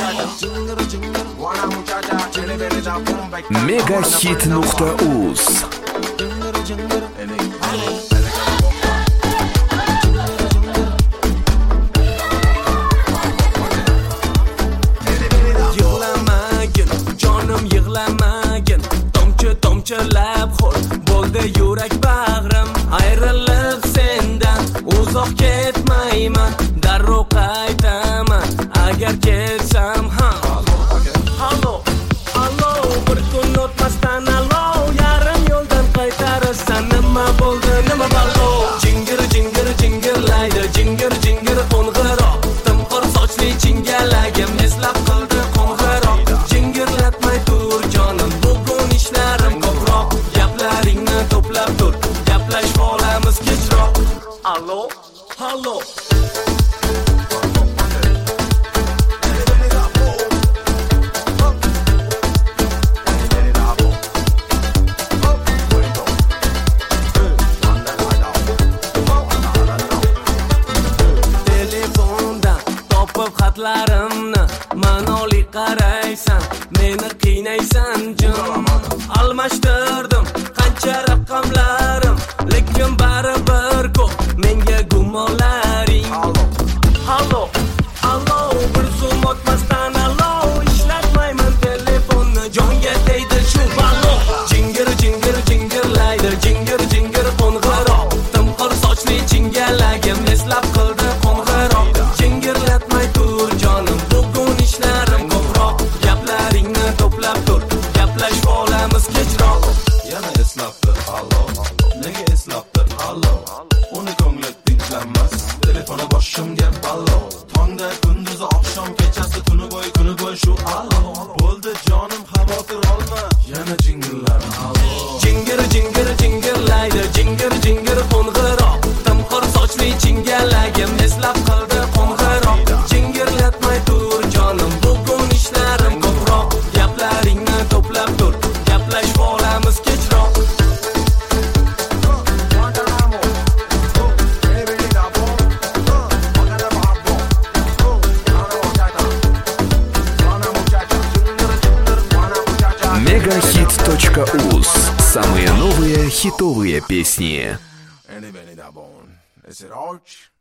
Megahit.uz. Yig'lamagin, jonim yig'lamagin. Tomchi-tomchilab xor bo'ldi yurak bag'rim. Ayrilib sendan uzoq ketmayman, darrov qaytaman agar kelsam ham. Hallo, hallo, bir kun o'tmasdan allo, yarim yo'ldan qaytarsan. Nima bo'ldi, nima ballo? Jingir-jingirlaydi, jingir-jingir qo'ng'iroq. Timqir sochli chingalagim eslab qildi qo'ng'iroq. Jingirlatmay tur jonim, bugun ishlarim ko'proq. Gaplaringni to'plab tur, gaplashib olamiz kechroq. Allo, hallo. Xatlarimni ma'noli qaraysan, meni qiynaysan jin. Almashtirdim qancha raqamlarim, lekin baribir ko'p menga gumonlaring. Hallo, hallo, bir zum o'tmasdan allo, ishlatmayman telefonni, jonga tegdi shu ballo. Jingir-jingirlaydi, jingir-jingir qo'ng'iroq. Timqir sochli chingalagim eslab qildi qo'ng'iroq. Jingirlatmay tur jonim, bugun ishlarim ko'proq. Gaplaringni to'plab tur, gaplashib olamiz kechroq. Yana eslabdir, allo. Nega eslabdir, allo? Uni ko'ngli tinchlanmas, telefoni boshimga ballo. Tongda kunduzi oqshom kechasi kuni bo'y shu allo. Bo'ldi jonim, xavotir olma, yana jingirlar allo. Jingir-jingirlaydi, jingir-jingir qo'ng'iroq. Timqir sochli chingalagim eslab qildi qo'ng'iroq. Jingirlatmay tur jonim, bugun ishlarim ko'proq. Gaplaringni to'plab tur, gaplashib olamiz kechroq. Megahit.uz. Самые новые хитовые песни. Is it arch?